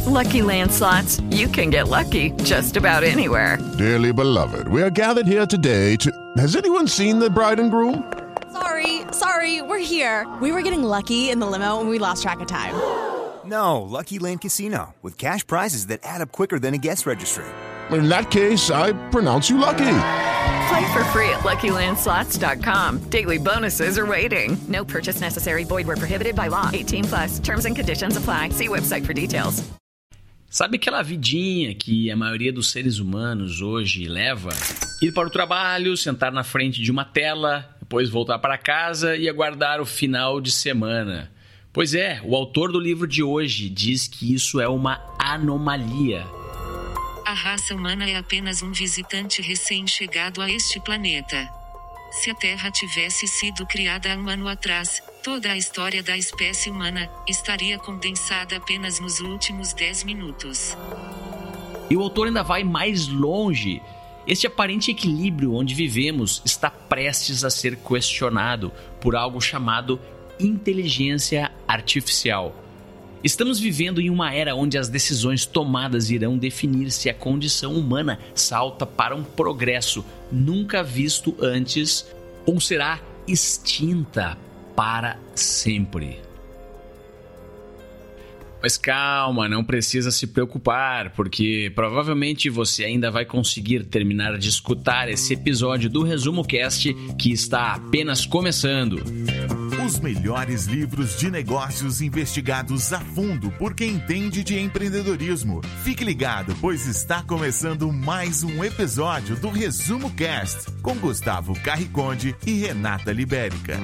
Lucky Land Slots, you can get lucky just about anywhere. Dearly beloved, we are gathered here today to... Has anyone seen the bride and groom? Sorry, we're here. We were getting lucky in the limo and we lost track of time. No, Lucky Land Casino, with cash prizes that add up quicker than a guest registry. In that case, I pronounce you lucky. Play for free at LuckyLandSlots.com. Daily bonuses are waiting. No purchase necessary. Void where prohibited by law. 18+. Terms and conditions apply. See website for details. Sabe aquela vidinha que a maioria dos seres humanos hoje leva? Ir para o trabalho, sentar na frente de uma tela, depois voltar para casa e aguardar o final de semana. Pois é, o autor do livro de hoje diz que isso é uma anomalia. A raça humana é apenas um visitante recém-chegado a este planeta. Se a Terra tivesse sido criada há um ano atrás, toda a história da espécie humana estaria condensada apenas nos últimos 10 minutos. E o autor ainda vai mais longe. Este aparente equilíbrio onde vivemos está prestes a ser questionado por algo chamado inteligência artificial. Estamos vivendo em uma era onde as decisões tomadas irão definir se a condição humana salta para um progresso nunca visto antes ou será extinta para sempre. Mas calma, não precisa se preocupar, porque provavelmente você ainda vai conseguir terminar de escutar esse episódio do Resumo Cast que está apenas começando. Os melhores livros de negócios investigados a fundo por quem entende de empreendedorismo. Fique ligado, pois está começando mais um episódio do Resumo Cast com Gustavo Carriconde e Renata Libérica.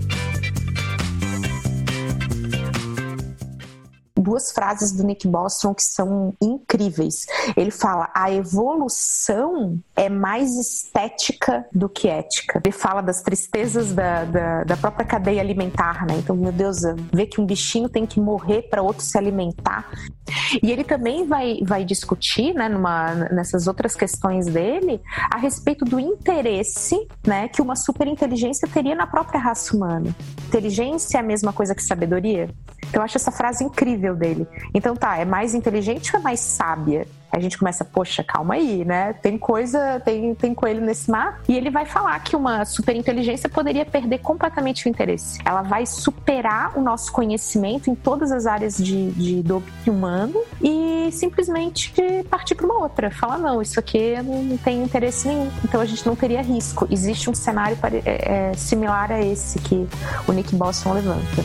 Duas frases do Nick Bostrom que são incríveis. Ele fala: a evolução é mais estética do que ética. Ele fala das tristezas da própria cadeia alimentar, né? Então, meu Deus, ver que um bichinho tem que morrer para outro se alimentar. E ele também vai discutir, né, nessas outras questões dele, a respeito do interesse, né, que uma superinteligência teria na própria raça humana. Inteligência é a mesma coisa que sabedoria? Então, eu acho essa frase incrível dele. Então tá, é mais inteligente ou é mais sábia? A gente começa, poxa, calma aí, né? Tem coelho nesse mar. E ele vai falar que uma superinteligência poderia perder completamente o interesse. Ela vai superar o nosso conhecimento em todas as áreas do domínio humano e simplesmente partir para uma outra. Falar, não, isso aqui não tem interesse nenhum. Então a gente não teria risco. Existe um cenário similar a esse que o Nick Bostrom levanta.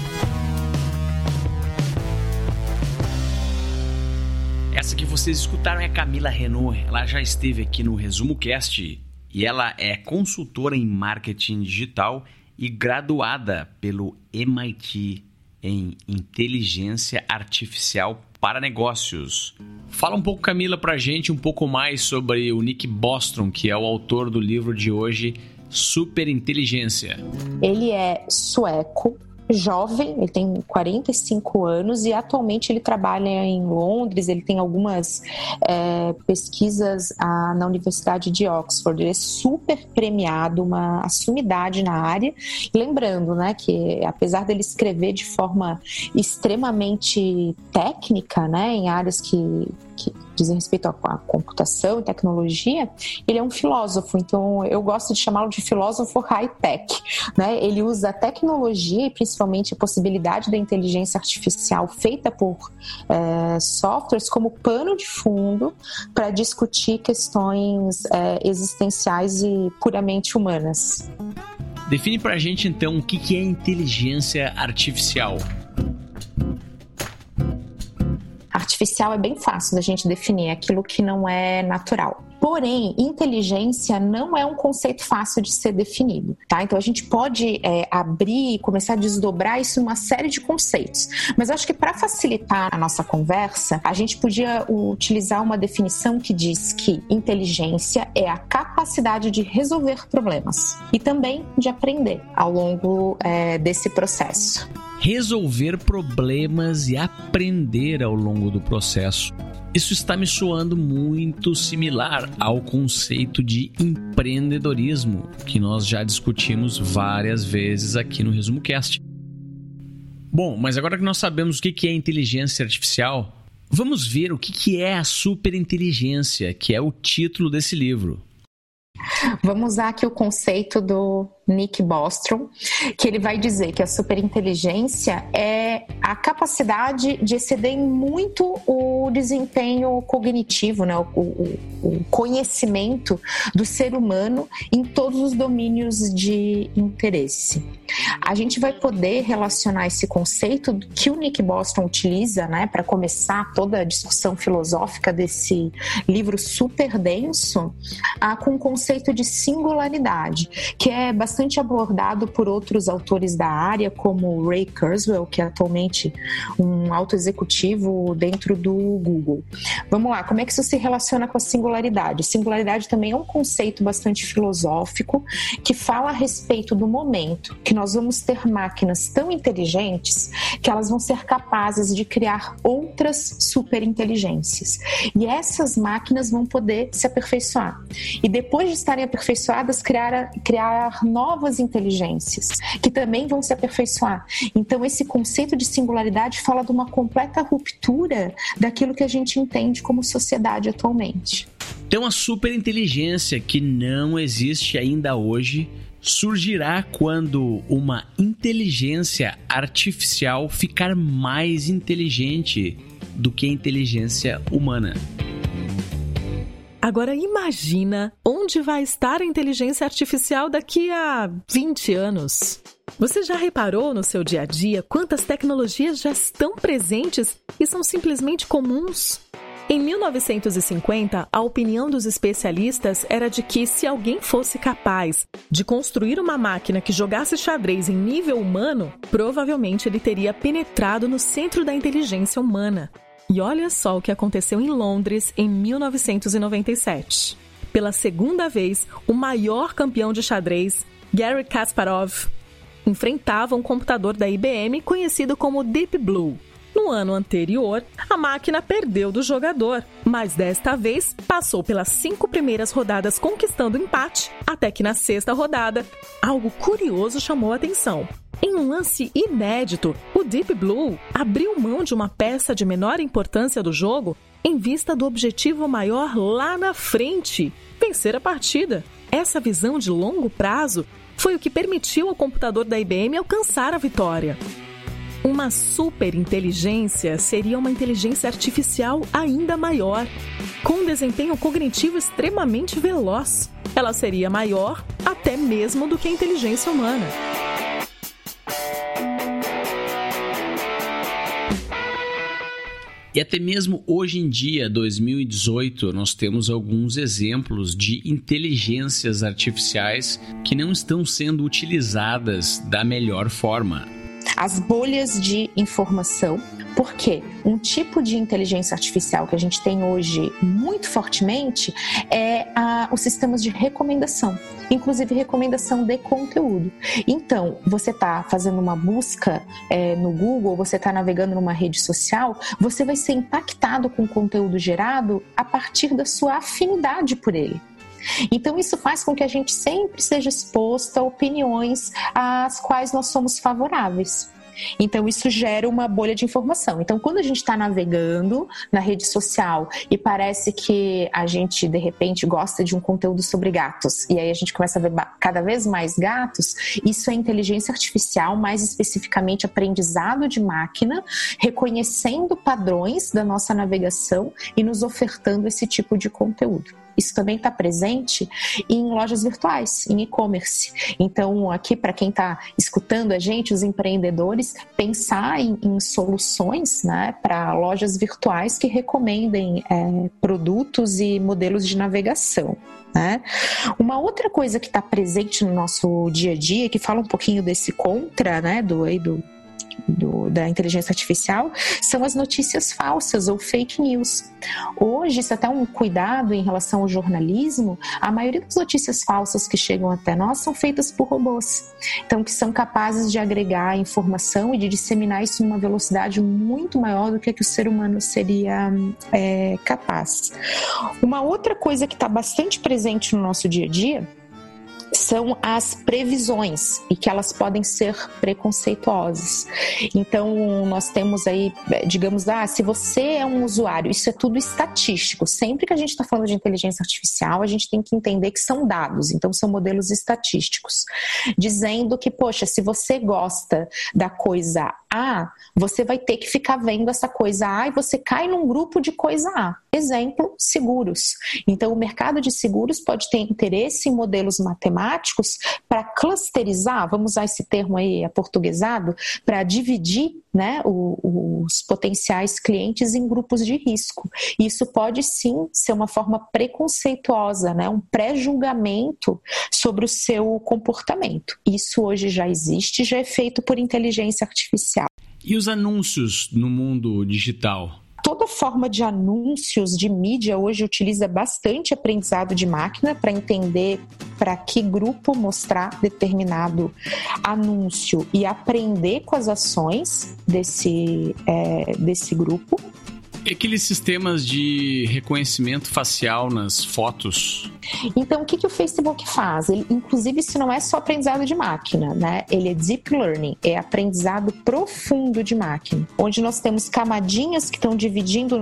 Essa que vocês escutaram é a Camila Renault. Ela já esteve aqui no Resumo Cast e ela é consultora em marketing digital e graduada pelo MIT em inteligência artificial para negócios. Fala um pouco, Camila, pra gente um pouco mais sobre o Nick Bostrom, que é o autor do livro de hoje, Superinteligência. Ele é sueco, jovem, ele tem 45 anos e atualmente ele trabalha em Londres. Ele tem algumas pesquisas na Universidade de Oxford. Ele é super premiado, uma sumidade na área. Lembrando, né, que apesar dele escrever de forma extremamente técnica, né, em áreas que dizem respeito à computação e tecnologia, ele é um filósofo. Então eu gosto de chamá-lo de filósofo high-tech, né? Ele usa a tecnologia e principalmente a possibilidade da inteligência artificial feita por softwares como pano de fundo para discutir questões existenciais e puramente humanas. Define pra gente então o que é inteligência artificial. Artificial é bem fácil da gente definir, aquilo que não é natural. Porém, inteligência não é um conceito fácil de ser definido, tá? Então a gente pode abrir e começar a desdobrar isso em uma série de conceitos. Mas eu acho que para facilitar a nossa conversa, a gente podia utilizar uma definição que diz que inteligência é a capacidade de resolver problemas e também de aprender ao longo desse processo. Resolver problemas e aprender ao longo do processo. Isso está me soando muito similar ao conceito de empreendedorismo, que nós já discutimos várias vezes aqui no Resumo Cast. Bom, mas agora que nós sabemos o que é inteligência artificial, Vamos ver o que é a superinteligência, que é o título desse livro. Vamos usar aqui o conceito do Nick Bostrom, que ele vai dizer que a superinteligência é a capacidade de exceder muito o desempenho cognitivo, né? o conhecimento do ser humano em todos os domínios de interesse. A gente vai poder relacionar esse conceito que o Nick Bostrom utiliza, né, para começar toda a discussão filosófica desse livro super denso, com o conceito de singularidade, que é bastante abordado por outros autores da área, como Ray Kurzweil, que é atualmente um alto executivo dentro do Google. Vamos lá, como é que isso se relaciona com a singularidade? Singularidade também é um conceito bastante filosófico que fala a respeito do momento que nós vamos ter máquinas tão inteligentes que elas vão ser capazes de criar outras superinteligências. E essas máquinas vão poder se aperfeiçoar. E depois de estarem aperfeiçoadas, criar novas inteligências, que também vão se aperfeiçoar. Então, esse conceito de singularidade fala de uma completa ruptura daquilo que a gente entende como sociedade atualmente. Então, a superinteligência, que não existe ainda hoje, surgirá quando uma inteligência artificial ficar mais inteligente do que a inteligência humana. Agora imagina onde vai estar a inteligência artificial daqui a 20 anos. Você já reparou no seu dia a dia quantas tecnologias já estão presentes e são simplesmente comuns? Em 1950, a opinião dos especialistas era de que se alguém fosse capaz de construir uma máquina que jogasse xadrez em nível humano, provavelmente ele teria penetrado no centro da inteligência humana. E olha só o que aconteceu em Londres em 1997. Pela segunda vez, o maior campeão de xadrez, Garry Kasparov, enfrentava um computador da IBM conhecido como Deep Blue. No ano anterior, a máquina perdeu do jogador, mas desta vez passou pelas 5 primeiras rodadas conquistando empate, até que na 6ª rodada, algo curioso chamou a atenção. Em um lance inédito, o Deep Blue abriu mão de uma peça de menor importância do jogo em vista do objetivo maior lá na frente, vencer a partida. Essa visão de longo prazo foi o que permitiu ao computador da IBM alcançar a vitória. Uma superinteligência seria uma inteligência artificial ainda maior, com um desempenho cognitivo extremamente veloz. Ela seria maior até mesmo do que a inteligência humana. E até mesmo hoje em dia, 2018, nós temos alguns exemplos de inteligências artificiais que não estão sendo utilizadas da melhor forma. As bolhas de informação, porque um tipo de inteligência artificial que a gente tem hoje muito fortemente é os sistemas de recomendação, inclusive recomendação de conteúdo. Então, você está fazendo uma busca no Google, você está navegando numa rede social, você vai ser impactado com o conteúdo gerado a partir da sua afinidade por ele. Então isso faz com que a gente sempre seja exposto a opiniões às quais nós somos favoráveis. Então isso gera uma bolha de informação. Então quando a gente está navegando na rede social e parece que a gente de repente gosta de um conteúdo sobre gatos e aí a gente começa a ver cada vez mais gatos, isso é inteligência artificial, mais especificamente aprendizado de máquina, reconhecendo padrões da nossa navegação e nos ofertando esse tipo de conteúdo. Isso também está presente em lojas virtuais, em e-commerce. Então, aqui, para quem está escutando a gente, os empreendedores, pensar em soluções, né, para lojas virtuais que recomendem produtos e modelos de navegação. Né? Uma outra coisa que está presente no nosso dia a dia, que fala um pouquinho desse contra, né, da inteligência artificial, são as notícias falsas ou fake news. Hoje, isso é até um cuidado em relação ao jornalismo, a maioria das notícias falsas que chegam até nós são feitas por robôs, então que são capazes de agregar informação e de disseminar isso numa velocidade muito maior do que o ser humano seria capaz. Uma outra coisa que está bastante presente no nosso dia a dia são as previsões e que elas podem ser preconceituosas. Então, nós temos aí, digamos, se você é um usuário, isso é tudo estatístico. Sempre que a gente está falando de inteligência artificial, a gente tem que entender que são dados, então são modelos estatísticos, dizendo que, poxa, se você gosta da coisa A, você vai ter que ficar vendo essa coisa A e você cai num grupo de coisa A. Exemplo, seguros. Então, o mercado de seguros pode ter interesse em modelos matemáticos para clusterizar, vamos usar esse termo aí aportuguesado, para dividir, né, os potenciais clientes em grupos de risco. Isso pode sim ser uma forma preconceituosa, né, um pré-julgamento sobre o seu comportamento. Isso hoje já existe, já é feito por inteligência artificial. E os anúncios no mundo digital? Toda forma de anúncios de mídia hoje utiliza bastante aprendizado de máquina para entender para que grupo mostrar determinado anúncio e aprender com as ações desse grupo. E aqueles sistemas de reconhecimento facial nas fotos? Então, o que o Facebook faz? Ele, inclusive, isso não é só aprendizado de máquina, né? Ele é deep learning, é aprendizado profundo de máquina, onde nós temos camadinhas que estão dividindo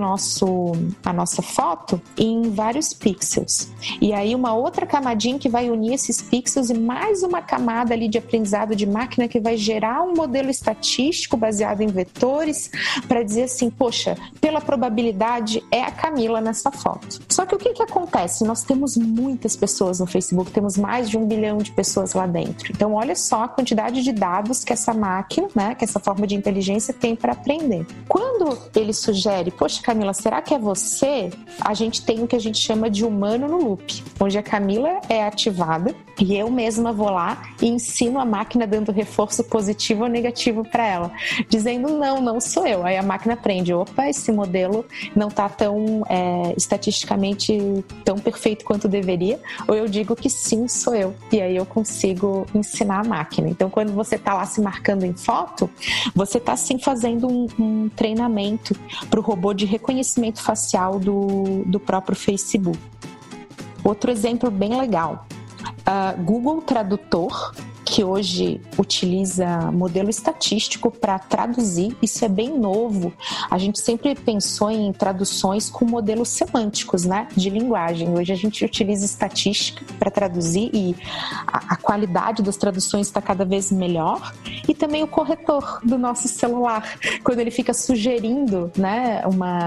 a nossa foto em vários pixels. E aí, uma outra camadinha que vai unir esses pixels e mais uma camada ali de aprendizado de máquina que vai gerar um modelo estatístico baseado em vetores para dizer assim, poxa, pela probabilidade é a Camila nessa foto. Só que o que acontece? Nós temos muitas pessoas no Facebook, temos mais de 1 bilhão de pessoas lá dentro. Então, olha só a quantidade de dados que essa máquina, né, que essa forma de inteligência tem para aprender. Quando ele sugere, poxa, Camila, será que é você? A gente tem o que a gente chama de humano no loop, onde a Camila é ativada e eu mesma vou lá e ensino a máquina dando reforço positivo ou negativo para ela, dizendo não sou eu. Aí a máquina aprende, opa, esse modelo não está tão estatisticamente tão perfeito quanto deveria, ou eu digo que sim, sou eu. E aí eu consigo ensinar a máquina. Então, quando você está lá se marcando em foto, você está sim fazendo um treinamento para o robô de reconhecimento facial do próprio Facebook. Outro exemplo bem legal. Google Tradutor, que hoje utiliza modelo estatístico para traduzir, isso é bem novo. A gente sempre pensou em traduções com modelos semânticos, né, de linguagem. Hoje a gente utiliza estatística para traduzir e a qualidade das traduções está cada vez melhor. E também o corretor do nosso celular, quando ele fica sugerindo, né,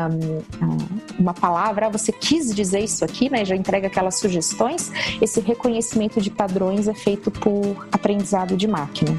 uma palavra, você quis dizer isso aqui, né, já entrega aquelas sugestões. Esse reconhecimento de padrões é feito por aprendizado de máquina.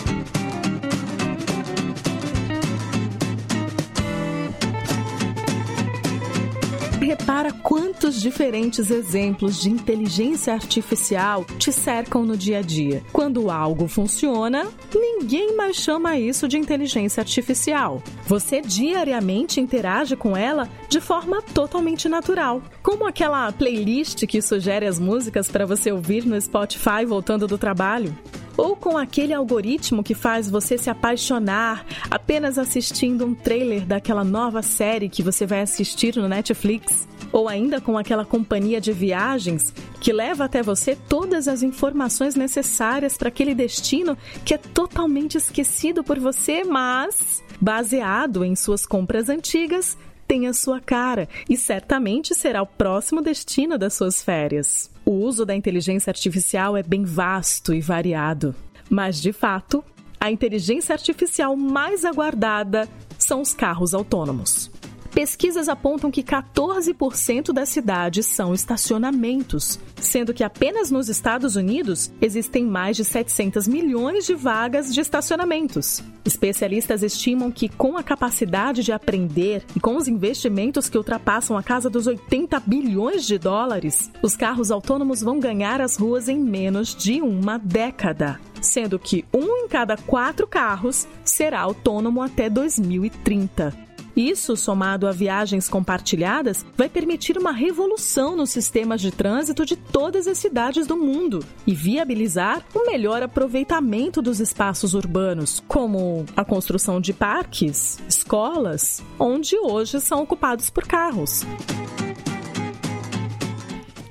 Repara quantos diferentes exemplos de inteligência artificial te cercam no dia a dia. Quando algo funciona, ninguém mais chama isso de inteligência artificial. Você diariamente interage com ela de forma totalmente natural. Como aquela playlist que sugere as músicas para você ouvir no Spotify voltando do trabalho. Ou com aquele algoritmo que faz você se apaixonar apenas assistindo um trailer daquela nova série que você vai assistir no Netflix. Ou ainda com aquela companhia de viagens que leva até você todas as informações necessárias para aquele destino que é totalmente esquecido por você, mas, baseado em suas compras antigas, tem a sua cara e certamente será o próximo destino das suas férias. O uso da inteligência artificial é bem vasto e variado, mas, de fato, a inteligência artificial mais aguardada são os carros autônomos. Pesquisas apontam que 14% das cidades são estacionamentos, sendo que apenas nos Estados Unidos existem mais de 700 milhões de vagas de estacionamentos. Especialistas estimam que, com a capacidade de aprender e com os investimentos que ultrapassam a casa dos 80 bilhões de dólares, os carros autônomos vão ganhar as ruas em menos de uma década, sendo que 1 em cada 4 carros será autônomo até 2030. Isso, somado a viagens compartilhadas, vai permitir uma revolução nos sistemas de trânsito de todas as cidades do mundo e viabilizar um melhor aproveitamento dos espaços urbanos, como a construção de parques, escolas, onde hoje são ocupados por carros.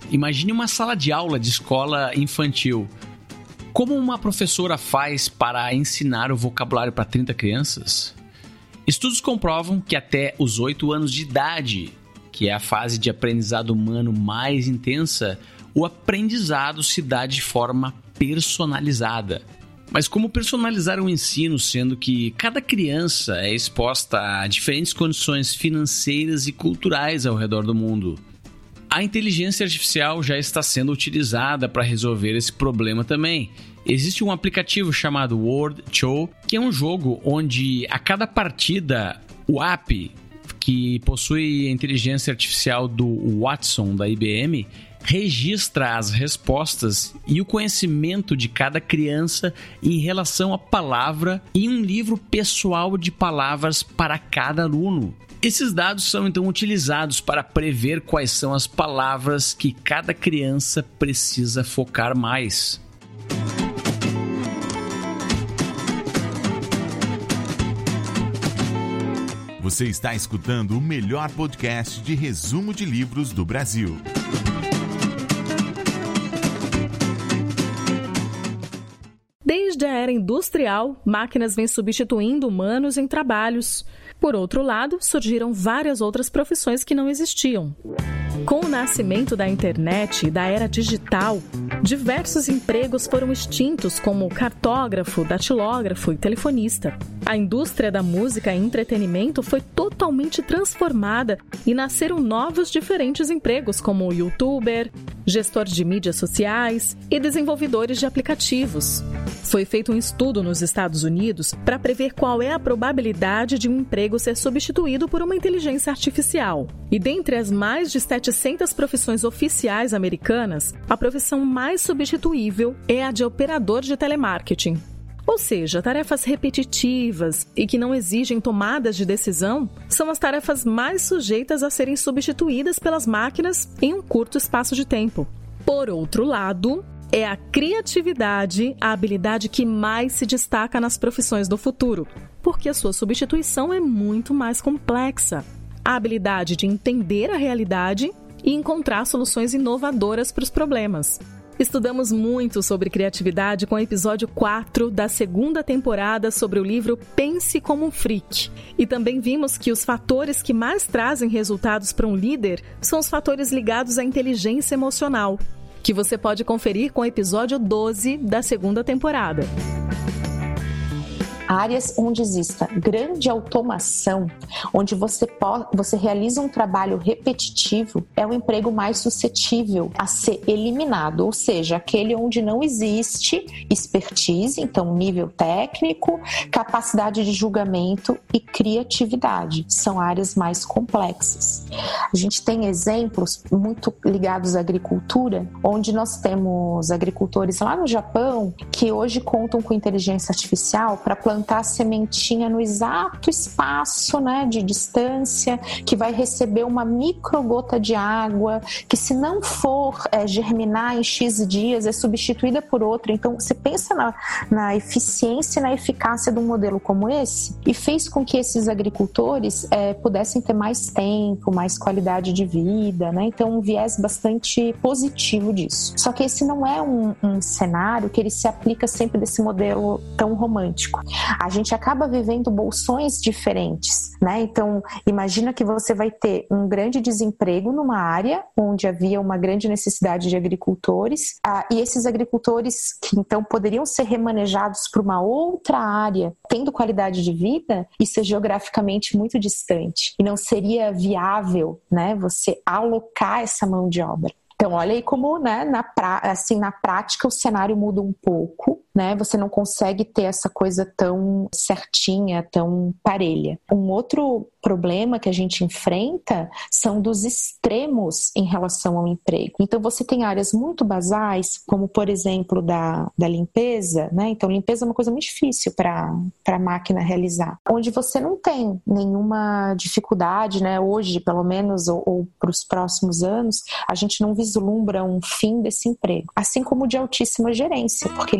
Imagine uma sala de aula de escola infantil. Como uma professora faz para ensinar o vocabulário para 30 crianças? Estudos comprovam que até os 8 anos de idade, que é a fase de aprendizado humano mais intensa, o aprendizado se dá de forma personalizada. Mas como personalizar o ensino, sendo que cada criança é exposta a diferentes condições financeiras e culturais ao redor do mundo? A inteligência artificial já está sendo utilizada para resolver esse problema também. Existe um aplicativo chamado Word Show, que é um jogo onde a cada partida, o app, que possui a inteligência artificial do Watson da IBM, registra as respostas e o conhecimento de cada criança em relação à palavra em um livro pessoal de palavras para cada aluno. Esses dados são então utilizados para prever quais são as palavras que cada criança precisa focar mais. Você está escutando o melhor podcast de resumo de livros do Brasil. Desde a era industrial, máquinas vêm substituindo humanos em trabalhos. Por outro lado, surgiram várias outras profissões que não existiam. Com o nascimento da internet e da era digital, diversos empregos foram extintos, como cartógrafo, datilógrafo e telefonista. A indústria da música e entretenimento foi totalmente transformada e nasceram novos diferentes empregos, como youtuber, gestor de mídias sociais e desenvolvedores de aplicativos. Foi feito um estudo nos Estados Unidos para prever qual é a probabilidade de um emprego ser substituído por uma inteligência artificial. E dentre as mais de 700 profissões oficiais americanas, a profissão mais substituível é a de operador de telemarketing. Ou seja, tarefas repetitivas e que não exigem tomadas de decisão são as tarefas mais sujeitas a serem substituídas pelas máquinas em um curto espaço de tempo. Por outro lado, é a criatividade a habilidade que mais se destaca nas profissões do futuro, porque a sua substituição é muito mais complexa. A habilidade de entender a realidade e encontrar soluções inovadoras para os problemas. Estudamos muito sobre criatividade com o episódio 4 da segunda temporada sobre o livro Pense como um Freak. E também vimos que os fatores que mais trazem resultados para um líder são os fatores ligados à inteligência emocional, que você pode conferir com o episódio 12 da segunda temporada. Áreas onde exista grande automação, onde você realiza um trabalho repetitivo, é o emprego mais suscetível a ser eliminado, ou seja, aquele onde não existe expertise, então nível técnico, capacidade de julgamento e criatividade. São áreas mais complexas. A gente tem exemplos muito ligados à agricultura, onde nós temos agricultores lá no Japão que hoje contam com inteligência artificial para plantar a sementinha no exato espaço, né, de distância, que vai receber uma microgota de água, que se não for germinar em X dias, é substituída por outra. Então, você pensa na eficiência e na eficácia de um modelo como esse, e fez com que esses agricultores pudessem ter mais tempo, mais qualidade de vida, né? Então, um viés bastante positivo disso. Só que esse não é um cenário que ele se aplica sempre desse modelo tão romântico. A gente acaba vivendo bolsões diferentes, né? Então, imagina que você vai ter um grande desemprego numa área onde havia uma grande necessidade de agricultores, e esses agricultores que então poderiam ser remanejados para uma outra área, tendo qualidade de vida, isso é geograficamente muito distante e não seria viável, né, você alocar essa mão de obra. Então, olha aí como, né, na prática o cenário muda um pouco, né? Você não consegue ter essa coisa tão certinha, tão parelha. Um outro problema que a gente enfrenta são dos extremos em relação ao emprego. Então, você tem áreas muito basais, como, por exemplo, da limpeza, né? Então, limpeza é uma coisa muito difícil para a máquina realizar. Onde você não tem nenhuma dificuldade, né? Hoje, pelo menos, ou para os próximos anos, a gente não vislumbra um fim desse emprego. Assim como de altíssima gerência, porque ele tem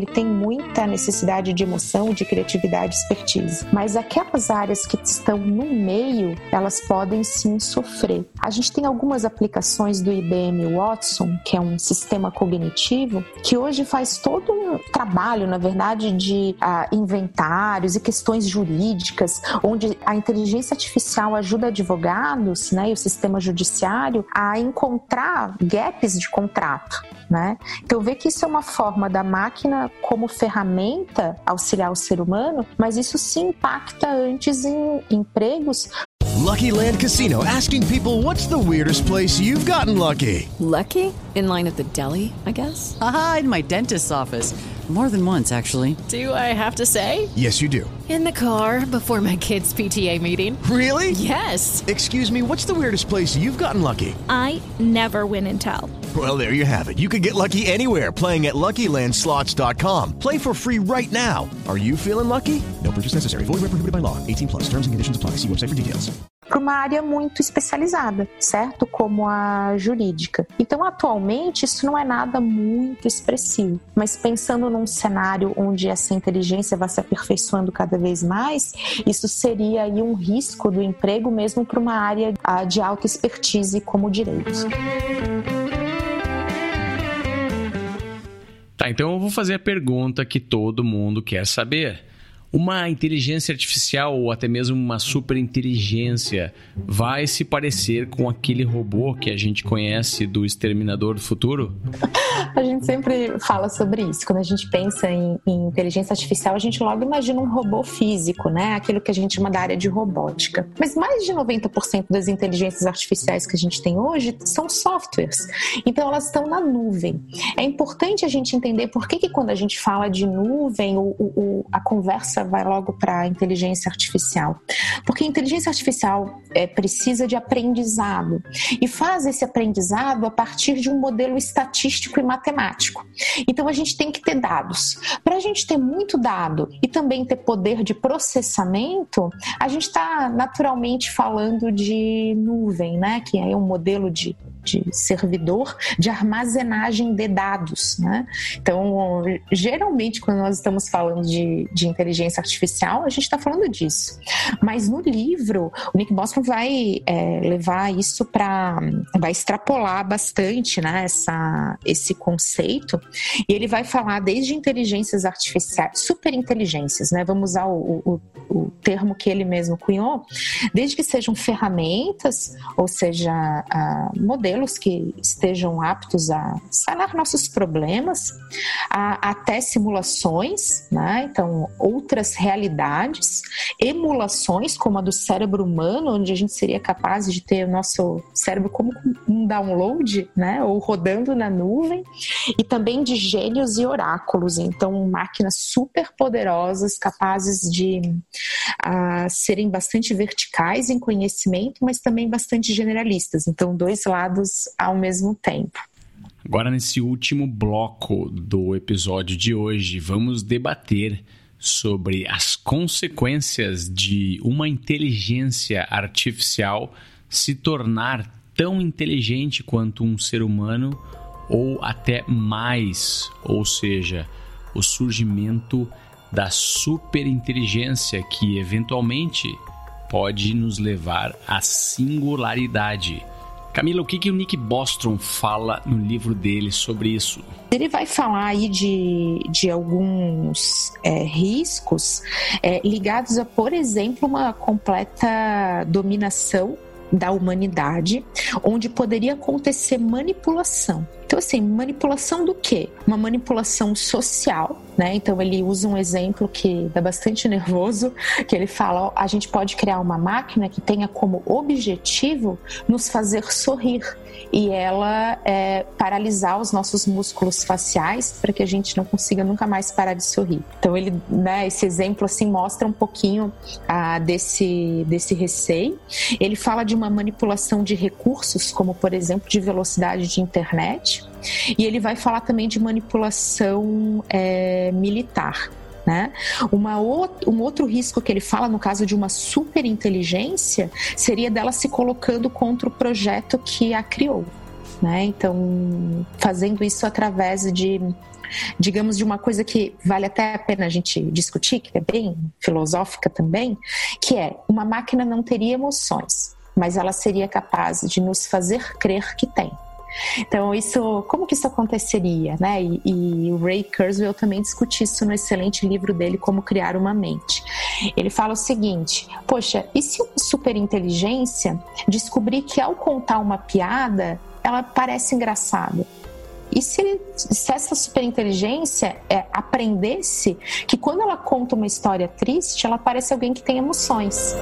muita necessidade de emoção, de criatividade, expertise. Mas aquelas áreas que estão no meio, elas podem sim sofrer. A gente tem algumas aplicações do IBM Watson, que é um sistema cognitivo, que hoje faz todo um trabalho, na verdade, de inventários e questões jurídicas, onde a inteligência artificial ajuda advogados, né, e o sistema judiciário a encontrar gaps de contrato, né? Então, vê que isso é uma forma da máquina como ferramenta auxiliar o ser humano, mas isso sim impacta antes em empregos. Lucky Land Casino, asking people, what's the weirdest place you've gotten lucky? Lucky? In line at the deli, I guess? Aha, in my dentist's office. More than once, actually. Do I have to say? Yes, you do. In the car before my kids' PTA meeting. Really? Yes. Excuse me, what's the weirdest place you've gotten lucky? I never win and tell. Well, there you have it. You can get lucky anywhere, playing at LuckyLandSlots.com. Play for free right now. Are you feeling lucky? No purchase necessary. Void where prohibited by law. 18+. Terms and conditions apply. See website for details. Para uma área muito especializada, certo? Como a jurídica. Então, atualmente, isso não é nada muito expressivo. Mas pensando num cenário onde essa inteligência vai se aperfeiçoando cada vez mais, isso seria aí um risco do emprego mesmo para uma área de alta expertise como o direito. Tá, então eu vou fazer a pergunta que todo mundo quer saber. Uma inteligência artificial ou até mesmo uma superinteligência vai se parecer com aquele robô que a gente conhece do Exterminador do Futuro? A gente sempre fala sobre isso. Quando a gente pensa em inteligência artificial, a gente logo imagina um robô físico, né? Aquilo que a gente chama da área de robótica. Mas mais de 90% das inteligências artificiais que a gente tem hoje são softwares. Então, elas estão na nuvem. É importante a gente entender por que quando a gente fala de nuvem, a conversa vai logo para a inteligência artificial. Porque a inteligência artificial precisa de aprendizado e faz esse aprendizado a partir de um modelo estatístico e matemático. Então, a gente tem que ter dados. Para a gente ter muito dado e também ter poder de processamento, a gente está naturalmente falando de nuvem, né? Que é um modelo de servidor de armazenagem de dados, né? Então, geralmente, quando nós estamos falando de inteligência artificial, a gente está falando disso. Mas no livro, o Nick Bostrom vai levar isso vai extrapolar bastante, né, esse conceito, e ele vai falar desde inteligências artificiais, superinteligências, né? Vamos usar o termo que ele mesmo cunhou, desde que sejam ferramentas, ou seja, modelos que estejam aptos a sanar nossos problemas, até simulações, né? Então, outras realidades, emulações como a do cérebro humano, onde a gente seria capaz de ter o nosso cérebro como um download, né? Ou rodando na nuvem, e também de gênios e oráculos. Então, máquinas super poderosas, capazes de serem bastante verticais em conhecimento, mas também bastante generalistas. Então, dois lados ao mesmo tempo. Agora, nesse último bloco do episódio de hoje, vamos debater sobre as consequências de uma inteligência artificial se tornar tão inteligente quanto um ser humano ou até mais, ou seja, o surgimento da superinteligência que eventualmente pode nos levar à singularidade. Camila, o que o Nick Bostrom fala no livro dele sobre isso? Ele vai falar aí de alguns riscos ligados a, por exemplo, uma completa dominação da humanidade, onde poderia acontecer manipulação. Então, assim, manipulação do quê? Uma manipulação social, né? Então, ele usa um exemplo que dá bastante nervoso, que ele fala, ó, a gente pode criar uma máquina que tenha como objetivo nos fazer sorrir e ela paralisar os nossos músculos faciais para que a gente não consiga nunca mais parar de sorrir. Então, ele, né, esse exemplo assim mostra um pouquinho desse receio. Ele fala de uma manipulação de recursos, como, por exemplo, de velocidade de internet. E ele vai falar também de manipulação militar, né? Um outro risco que ele fala, no caso de uma superinteligência, seria dela se colocando contra o projeto que a criou, né? Então, fazendo isso através de digamos, de uma coisa que vale até a pena a gente discutir, que é bem filosófica também, que é: uma máquina não teria emoções, mas ela seria capaz de nos fazer crer que tem. Então, como que isso aconteceria, né? E o Ray Kurzweil também discute isso no excelente livro dele, Como Criar uma Mente. Ele fala o seguinte: poxa, e se uma superinteligência descobrir que ao contar uma piada, ela parece engraçada? E se essa superinteligência aprendesse que quando ela conta uma história triste, ela parece alguém que tem emoções?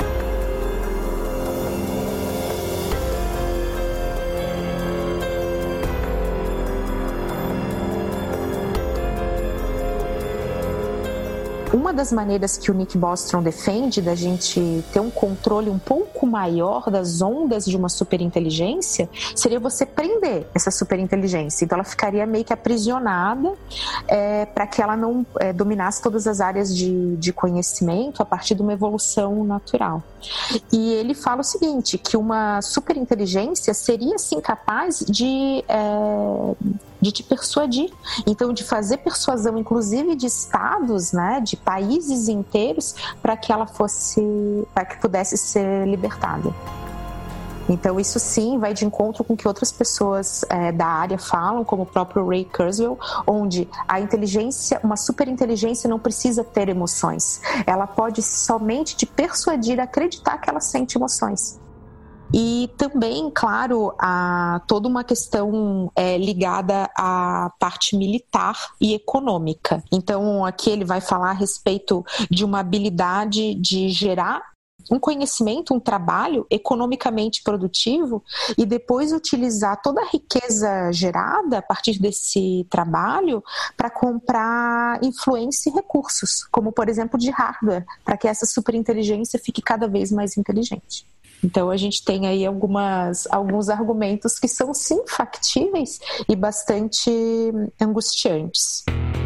Uma das maneiras que o Nick Bostrom defende da gente ter um controle um pouco maior das ondas de uma superinteligência seria você prender essa superinteligência. Então ela ficaria meio que aprisionada para que ela não dominasse todas as áreas de conhecimento a partir de uma evolução natural. E ele fala o seguinte, que uma superinteligência seria sim capaz de te persuadir. Então, de fazer persuasão, inclusive de estados, né, de países inteiros, para que pudesse ser libertada. Então, isso sim vai de encontro com o que outras pessoas da área falam, como o próprio Ray Kurzweil, onde uma superinteligência não precisa ter emoções. Ela pode somente te persuadir a acreditar que ela sente emoções. E também, claro, toda uma questão ligada à parte militar e econômica. Então, aqui ele vai falar a respeito de uma habilidade de gerar um conhecimento, um trabalho economicamente produtivo e depois utilizar toda a riqueza gerada a partir desse trabalho para comprar influência e recursos, como, por exemplo, de hardware, para que essa superinteligência fique cada vez mais inteligente. Então a gente tem aí alguns argumentos que são sim factíveis e bastante angustiantes.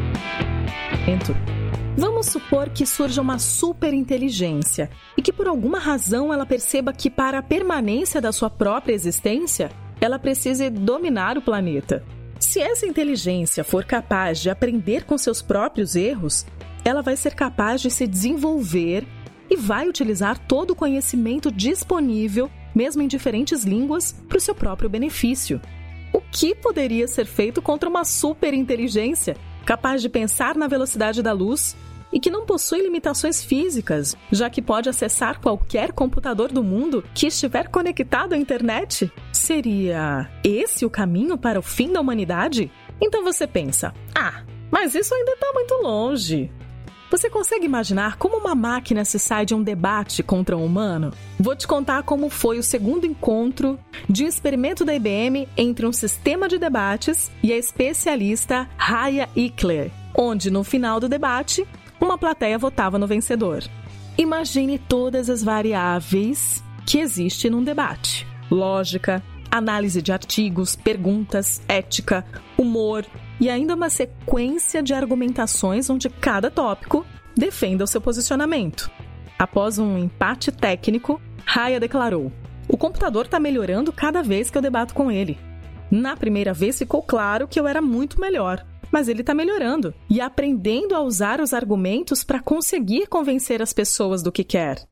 Vamos supor que surja uma superinteligência e que por alguma razão ela perceba que para a permanência da sua própria existência, ela precise dominar o planeta. Se essa inteligência for capaz de aprender com seus próprios erros, ela vai ser capaz de se desenvolver e vai utilizar todo o conhecimento disponível, mesmo em diferentes línguas, para o seu próprio benefício. O que poderia ser feito contra uma superinteligência capaz de pensar na velocidade da luz e que não possui limitações físicas, já que pode acessar qualquer computador do mundo que estiver conectado à internet? Seria esse o caminho para o fim da humanidade? Então você pensa, mas isso ainda está muito longe. Você consegue imaginar como uma máquina se sai de um debate contra um humano? Vou te contar como foi o segundo encontro de um experimento da IBM entre um sistema de debates e a especialista Raya Ickler, onde no final do debate, uma plateia votava no vencedor. Imagine todas as variáveis que existem num debate: lógica, análise de artigos, perguntas, ética, humor e ainda uma sequência de argumentações onde cada tópico defenda o seu posicionamento. Após um empate técnico, Raya declarou: "O computador está melhorando cada vez que eu debato com ele. Na primeira vez ficou claro que eu era muito melhor, mas ele está melhorando e aprendendo a usar os argumentos para conseguir convencer as pessoas do que quer."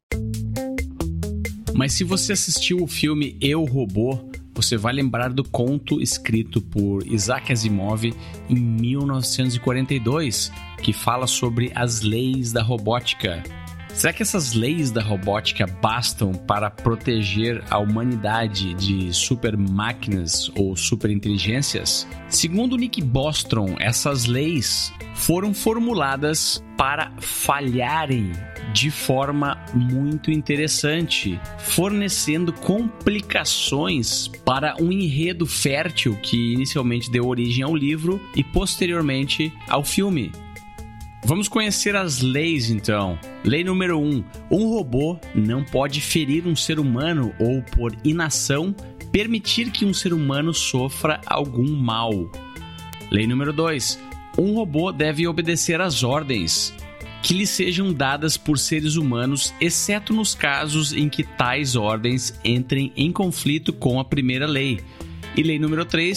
Mas se você assistiu o filme Eu, Robô, você vai lembrar do conto escrito por Isaac Asimov em 1942, que fala sobre as leis da robótica. Será que essas leis da robótica bastam para proteger a humanidade de super máquinas ou superinteligências? Segundo Nick Bostrom, essas leis foram formuladas para falharem de forma muito interessante, fornecendo complicações para um enredo fértil que inicialmente deu origem ao livro e posteriormente ao filme. Vamos conhecer as leis, então. Lei número 1. Um robô não pode ferir um ser humano ou, por inação, permitir que um ser humano sofra algum mal. Lei número 2. Um robô deve obedecer às ordens que lhe sejam dadas por seres humanos, exceto nos casos em que tais ordens entrem em conflito com a primeira lei. E lei número 3.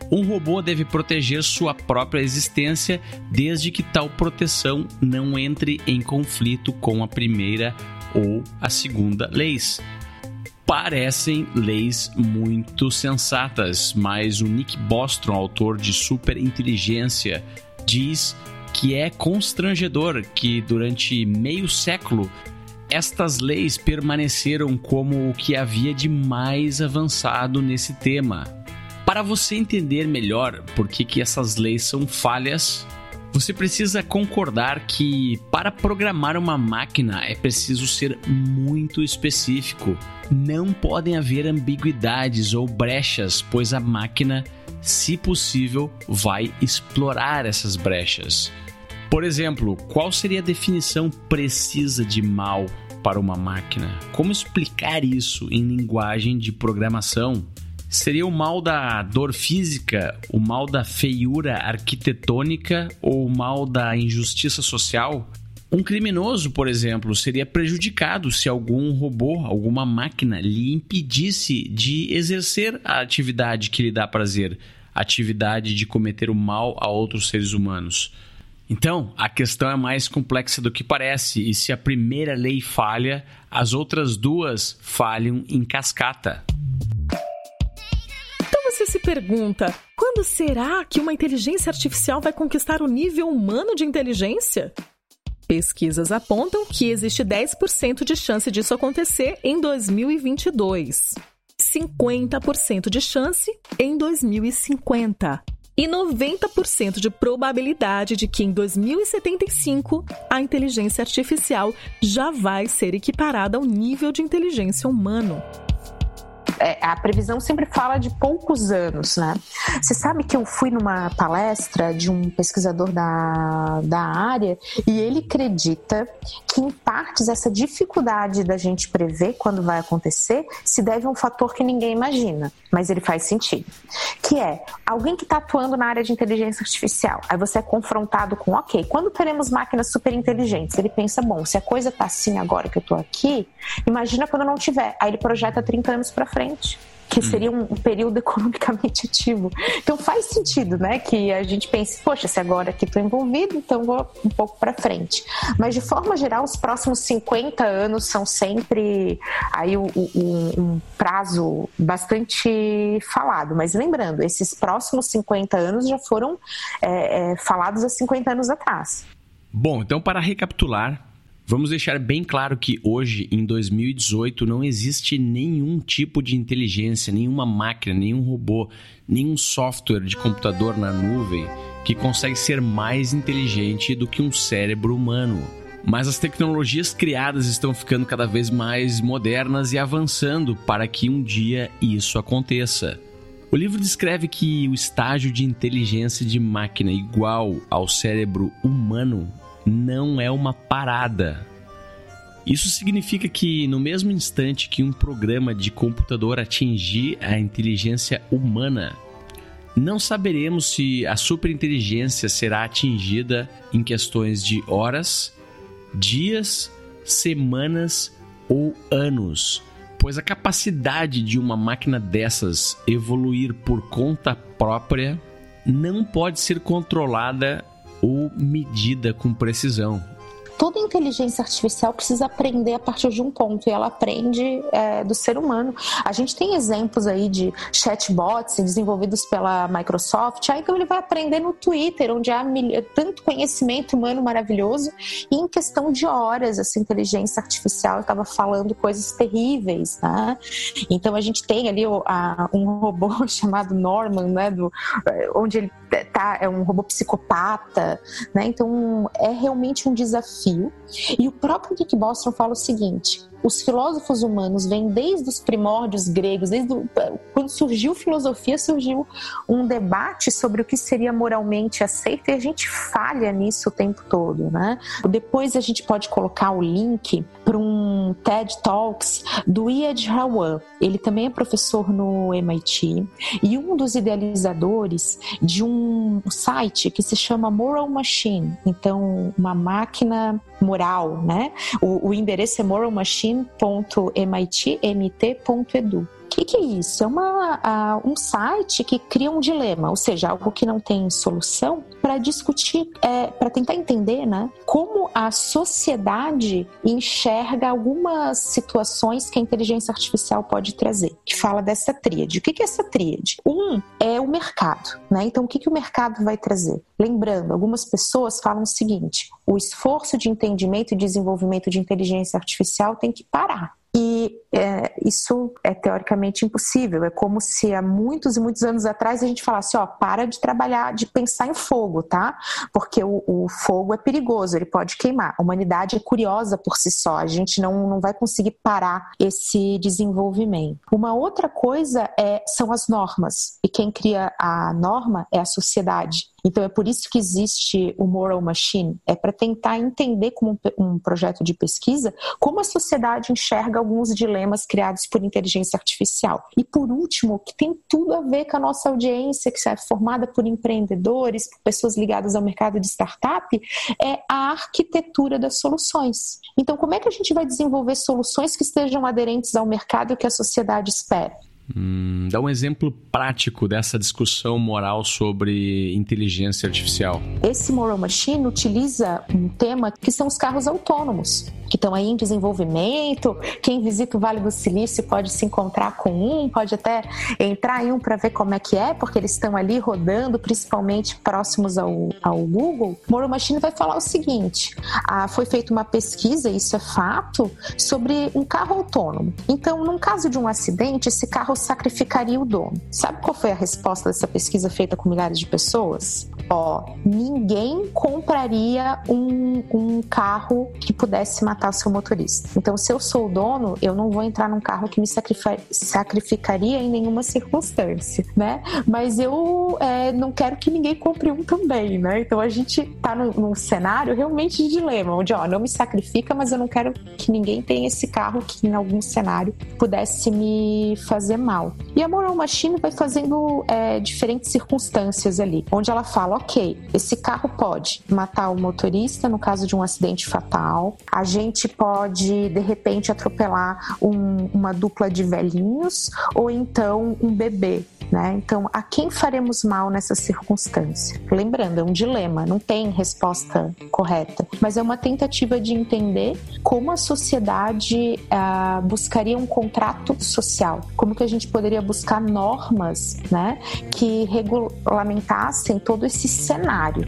Um robô deve proteger sua própria existência desde que tal proteção não entre em conflito com a primeira ou a segunda leis. Parecem leis muito sensatas, mas o Nick Bostrom, autor de Superinteligência, diz que é constrangedor que durante meio século estas leis permaneceram como o que havia de mais avançado nesse tema. Para você entender melhor por que essas leis são falhas, você precisa concordar que para programar uma máquina é preciso ser muito específico. Não podem haver ambiguidades ou brechas, pois a máquina, se possível, vai explorar essas brechas. Por exemplo, qual seria a definição precisa de mal para uma máquina? Como explicar isso em linguagem de programação? Seria o mal da dor física, o mal da feiura arquitetônica ou o mal da injustiça social? Um criminoso, por exemplo, seria prejudicado se algum robô, alguma máquina lhe impedisse de exercer a atividade que lhe dá prazer, a atividade de cometer o mal a outros seres humanos. Então, a questão é mais complexa do que parece, e se a primeira lei falha, as outras duas falham em cascata. Você se pergunta, quando será que uma inteligência artificial vai conquistar o nível humano de inteligência? Pesquisas apontam que existe 10% de chance disso acontecer em 2022, 50% de chance em 2050 e 90% de probabilidade de que em 2075 a inteligência artificial já vai ser equiparada ao nível de inteligência humano. A previsão sempre fala de poucos anos, né? Você sabe que eu fui numa palestra de um pesquisador da área e ele acredita que, em partes, essa dificuldade da gente prever quando vai acontecer se deve a um fator que ninguém imagina, mas ele faz sentido, que é alguém que está atuando na área de inteligência artificial. Aí você é confrontado com, ok, quando teremos máquinas super inteligentes? Ele pensa, bom, se a coisa está assim agora que eu estou aqui, imagina quando não tiver. Aí ele projeta 30 anos para frente, que seria um período economicamente ativo. Então faz sentido, né, que a gente pense, poxa, se agora aqui estou envolvido, então vou um pouco para frente. Mas de forma geral, os próximos 50 anos são sempre aí um prazo bastante falado. Mas lembrando, esses próximos 50 anos já foram falados há 50 anos atrás. Bom, então para recapitular, vamos deixar bem claro que hoje, em 2018, não existe nenhum tipo de inteligência, nenhuma máquina, nenhum robô, nenhum software de computador na nuvem que consegue ser mais inteligente do que um cérebro humano. Mas as tecnologias criadas estão ficando cada vez mais modernas e avançando para que um dia isso aconteça. O livro descreve que o estágio de inteligência de máquina igual ao cérebro humano não é uma parada. Isso significa que no mesmo instante que um programa de computador atingir a inteligência humana, não saberemos se a superinteligência será atingida em questões de horas, dias, semanas ou anos, pois a capacidade de uma máquina dessas evoluir por conta própria não pode ser controlada ou medida com precisão. Toda inteligência artificial precisa aprender a partir de um ponto, e ela aprende do ser humano. A gente tem exemplos aí de chatbots desenvolvidos pela Microsoft, aí então ele vai aprender no Twitter, onde há tanto conhecimento humano maravilhoso, e em questão de horas essa inteligência artificial estava falando coisas terríveis, né? Então a gente tem ali um robô chamado Norman, né, onde ele é um robô psicopata, né? Então é realmente um desafio. E o próprio Nick Bostrom fala o seguinte: os filósofos humanos vêm desde os primórdios gregos, quando surgiu filosofia, surgiu um debate sobre o que seria moralmente aceito, e a gente falha nisso o tempo todo, né? Depois a gente pode colocar o link para um TED Talks do Iyad Rawan. Ele também é professor no MIT e um dos idealizadores de um site que se chama Moral Machine, então uma máquina moral, né? O endereço é moralmachine.mit.edu. O que é isso? É um site que cria um dilema, ou seja, algo que não tem solução, para discutir, para tentar entender, né, como a sociedade enxerga algumas situações que a inteligência artificial pode trazer, que fala dessa tríade. O que é essa tríade? É o mercado, né? Então, o que o mercado vai trazer? Lembrando, algumas pessoas falam o seguinte: o esforço de entendimento e desenvolvimento de inteligência artificial tem que parar. E isso é teoricamente impossível. É como se há muitos e muitos anos atrás a gente falasse, para de trabalhar, de pensar em fogo, tá? Porque o fogo é perigoso, ele pode queimar. A humanidade é curiosa por si só, a gente não vai conseguir parar esse desenvolvimento. Uma outra coisa são as normas, e quem cria a norma é a sociedade. Então é por isso que existe o Moral Machine, é para tentar entender como um projeto de pesquisa, como a sociedade enxerga alguns dilemas criados por inteligência artificial. E por último, que tem tudo a ver com a nossa audiência, que é formada por empreendedores, por pessoas ligadas ao mercado de startup, é a arquitetura das soluções. Então como é que a gente vai desenvolver soluções que estejam aderentes ao mercado e que a sociedade espera? Dá um exemplo prático dessa discussão moral sobre inteligência artificial. Esse Moral Machine utiliza um tema que são os carros autônomos, que estão aí em desenvolvimento. Quem visita o Vale do Silício pode se encontrar com pode até entrar em para ver como é que é, porque eles estão ali rodando, principalmente próximos ao Google. O Moral Machine vai falar o seguinte: foi feita uma pesquisa, isso é fato, sobre um carro autônomo. Então, num caso de um acidente, esse carro sacrificaria o dono. Sabe qual foi a resposta dessa pesquisa feita com milhares de pessoas? Ninguém compraria um carro que pudesse matar o seu motorista. Então, se eu sou o dono, eu não vou entrar num carro que me sacrificaria em nenhuma circunstância, né? Mas eu não quero que ninguém compre um também, né? Então, a gente tá num cenário realmente de dilema, onde, não me sacrifica, mas eu não quero que ninguém tenha esse carro que em algum cenário pudesse me fazer mal. E a Moral Machine vai fazendo diferentes circunstâncias ali, onde ela fala, ok, esse carro pode matar o motorista no caso de um acidente fatal, a gente pode, de repente, atropelar uma dupla de velhinhos ou então um bebê, né? Então, a quem faremos mal nessa circunstância? Lembrando, é um dilema, não tem resposta correta, mas é uma tentativa de entender como a sociedade buscaria um contrato social, como que a gente poderia buscar normas, né, que regulamentassem todo esse cenário.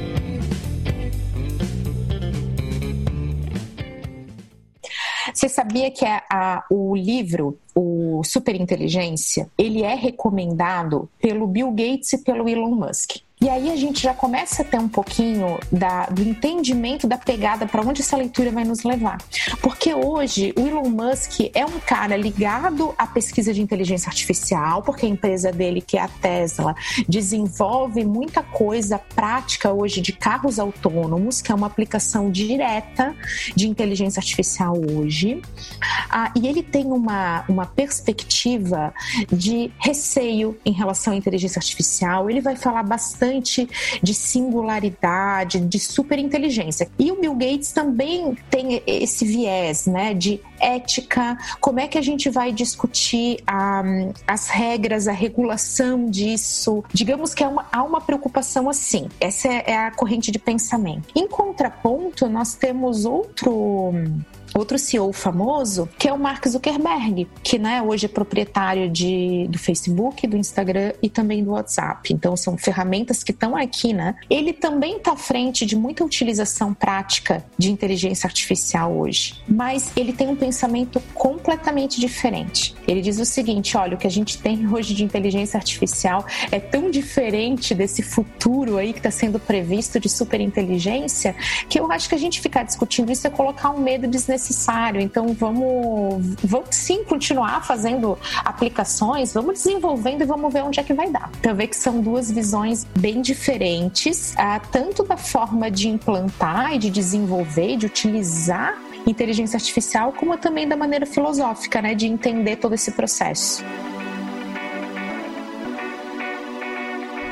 Você sabia que o livro, o Superinteligência, ele é recomendado pelo Bill Gates e pelo Elon Musk? E aí a gente já começa a ter um pouquinho do entendimento da pegada para onde essa leitura vai nos levar. Porque hoje o Elon Musk é um cara ligado à pesquisa de inteligência artificial, porque a empresa dele, que é a Tesla, desenvolve muita coisa prática hoje de carros autônomos, que é uma aplicação direta de inteligência artificial hoje. E ele tem uma perspectiva de receio em relação à inteligência artificial. Ele vai falar bastante de singularidade, de superinteligência. E o Bill Gates também tem esse viés, né, de ética, como é que a gente vai discutir as regras, a regulação disso. Digamos que há uma preocupação assim. Essa é a corrente de pensamento. Em contraponto, nós temos outro CEO famoso, que é o Mark Zuckerberg, que, né, hoje é proprietário do Facebook, do Instagram e também do WhatsApp. Então, são ferramentas que estão aqui, né? Ele também está à frente de muita utilização prática de inteligência artificial hoje, mas ele tem um pensamento completamente diferente. Ele diz o seguinte: olha, o que a gente tem hoje de inteligência artificial é tão diferente desse futuro aí que está sendo previsto de superinteligência, que eu acho que a gente ficar discutindo isso é colocar um medo desnecessário. Então vamos sim continuar fazendo aplicações, vamos desenvolvendo e vamos ver onde é que vai dar. Para ver que são duas visões bem diferentes, tanto da forma de implantar e de desenvolver e de utilizar inteligência artificial, como também da maneira filosófica, né, de entender todo esse processo.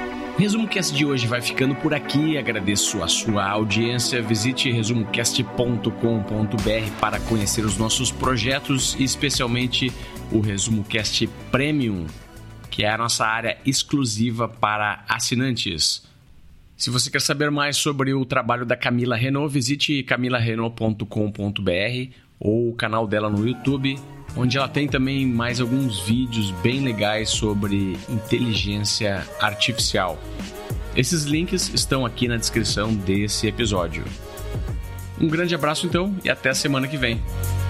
Resumo Cast de hoje vai ficando por aqui. Agradeço a sua audiência. Visite resumocast.com.br para conhecer os nossos projetos e especialmente o Resumo Cast Premium, que é a nossa área exclusiva para assinantes. Se você quer saber mais sobre o trabalho da Camila Renault, visite camilarenault.com.br ou o canal dela no YouTube, onde ela tem também mais alguns vídeos bem legais sobre inteligência artificial. Esses links estão aqui na descrição desse episódio. Um grande abraço então e até a semana que vem.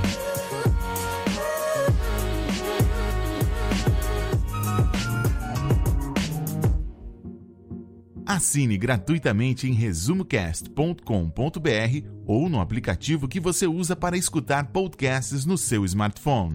Assine gratuitamente em resumocast.com.br ou no aplicativo que você usa para escutar podcasts no seu smartphone.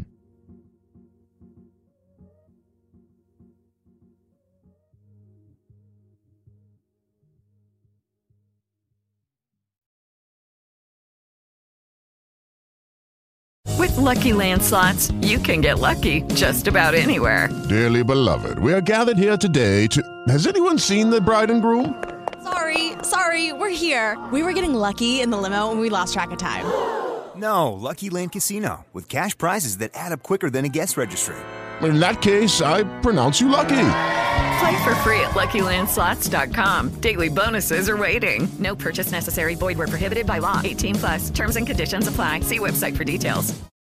With Lucky Land Slots, you can get lucky just about anywhere. Dearly beloved, we are gathered here today to... Has anyone seen the bride and groom? Sorry, we're here. We were getting lucky in the limo and we lost track of time. No, Lucky Land Casino, with cash prizes that add up quicker than a guest registry. In that case, I pronounce you lucky. Play for free at LuckyLandSlots.com. Daily bonuses are waiting. No purchase necessary. Void where prohibited by law. 18+. Terms and conditions apply. See website for details.